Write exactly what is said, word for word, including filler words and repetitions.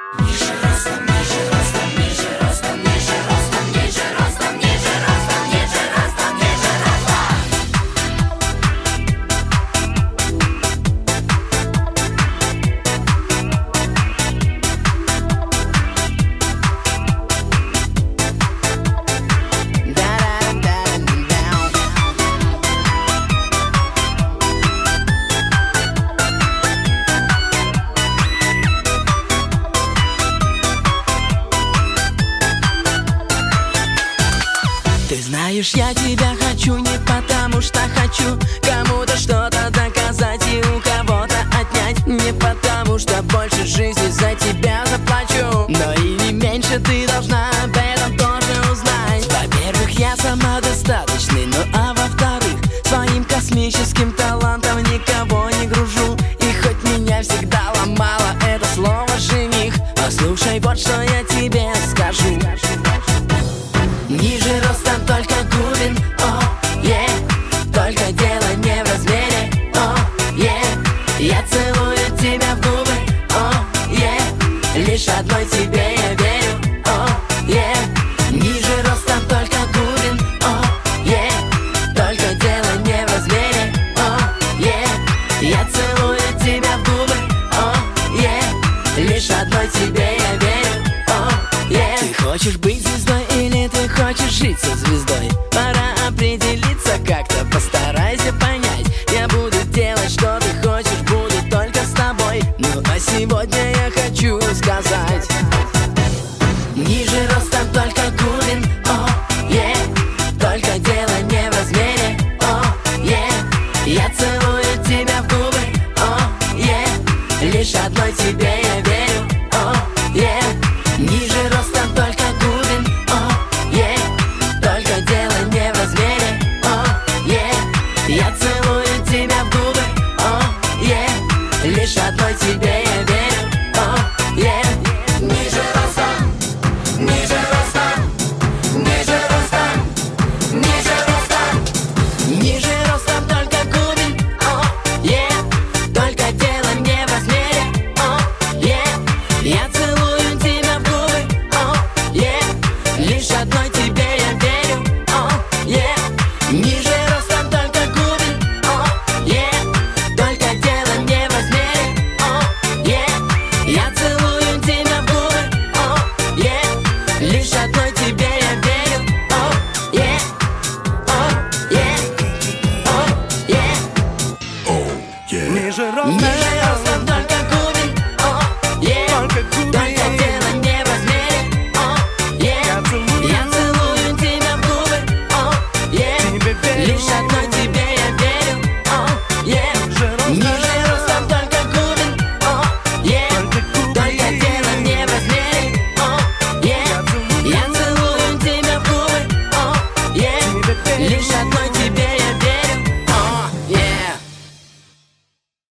Ниже ростом, ниже ростом, ниже ростом, ниже ростом, ниже ростом, ниже ростом, ниже ростом, ниже ростом. Ты знаешь, я тебя хочу не потому что хочу кому-то что-то доказать и у кого-то отнять, не потому что больше жизни за тебя заплачу, но и не меньше ты должна об этом тоже узнать. Во-первых, я самодостаточный, ну а во-вторых, своим космическим талантом никого не гружу. И хоть меня всегда ломало это слово «жених», послушай, вот что я тебе скажу. Ниже ростом только губин, о, е, только дело не в размере, о, е. Я целую тебя в губы, о, е, лишь одной тебе я верю, о, е. Ниже ростом только губин, о, е, только дело не в размере, о, е. Я целую тебя в губы, о, е, лишь одной тебе я верю, о, е. Ты хочешь быть звездой или ты хочешь жить со звездой? Пора определиться как-то, постарайся понять. Я буду делать, что ты хочешь, буду только с тобой. Ну а сегодня я хочу сказать: ниже ростом только губин, о, е, только дело не в размере, о, е. Я целую тебя в губы, о, е, лишь одной тебе я верю, о, е. Ниже ростом только губин, о, е, только дело не в размере, о, е. Я целую тебя в губы, о, е, лишь одной тебе я верю, о, е. Ниже ростом, ниже ростом, ниже ростом, ниже ростом. Ниже ростом только губин, о, е, только дело не в размере, о, е. Я целую тебя в губы, о, е, лишь одной тебе я верю, о, е. Ниже ростом только губин, о, е, только дело не в размере, о, е. Я целую тебя в губы, о, е, лишь одной тебе я верю, о, е, о, е, о, е. Oh, yeah. Ниже ростом, Ниже ростом только губин, о, е, только губин.